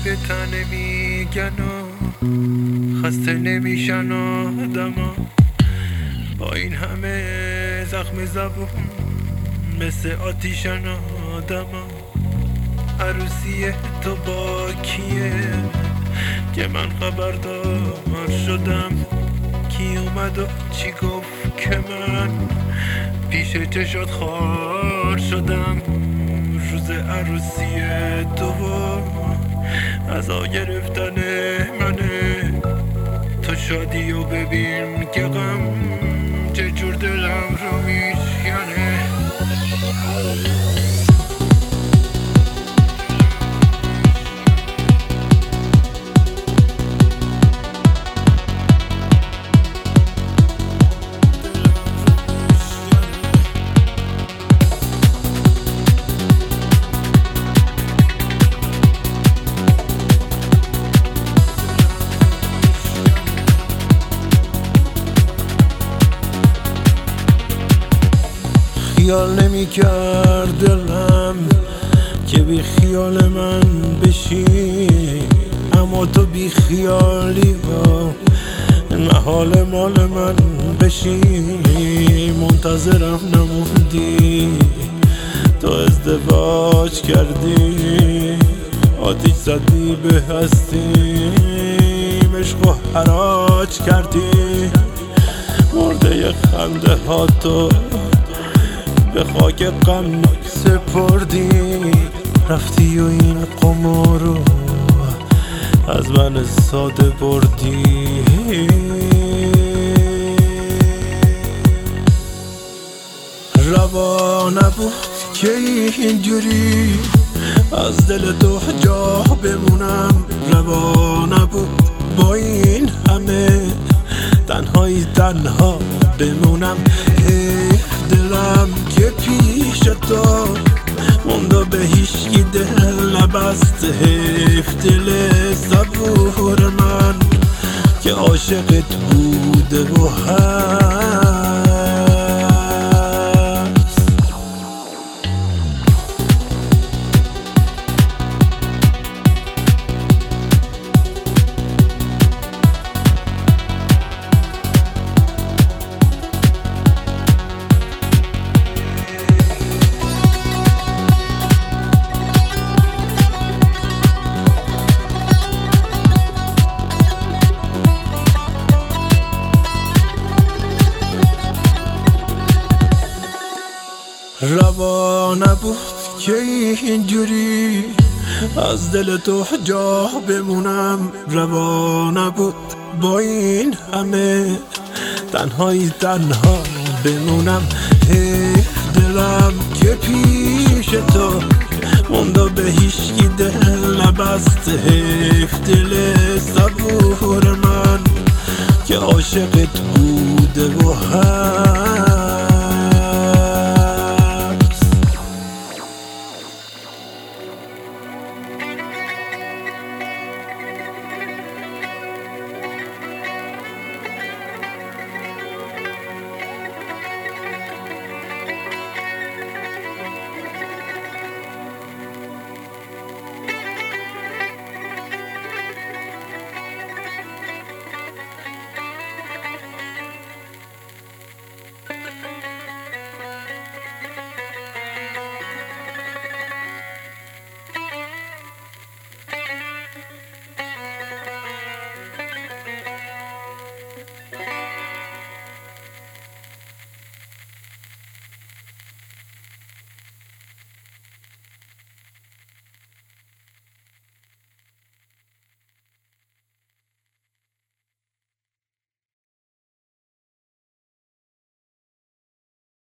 به تن میگن و خسته نمیشن آدما، با این همه زخم زبون مثل آتیشن آدما. عروسی تو با کیه که من خبردار شدم؟ کی اومد و چی گفت که من پیش چشات خوار شدم؟ روز عروسی تو عزا گرفتن منه، تو شادی و ببین که غم چه جور دلم رو میشکنه. خیال نمی کرد دلم که بی خیال من بشی، اما تو بی خیالی ها محال مال من بشی. منتظرم نموندی، تو ازدواج کردی، آتیش زدی به هستی، عشق و حراج کردی. مرده خنده ها تو به خاک غم سپردی، رفتی و این قمارو از من ساده بردی. روا نبود که اینجوری از دل تو جا بمونم، روا نبود با این همه تنهایی تنها بمونم. دلم که پیش تو مونده به هیچکی دل نبست، حیف دل صبور من که عاشقت بوده و هست. روا نبود که اینجوری از دل تو جا بمونم، روا نبود با این همه تنهایی تنها بمونم. دلم که پیش تو مونده به هیچکی دل نبست، حیف دل صبور من که عاشقت بوده و هست.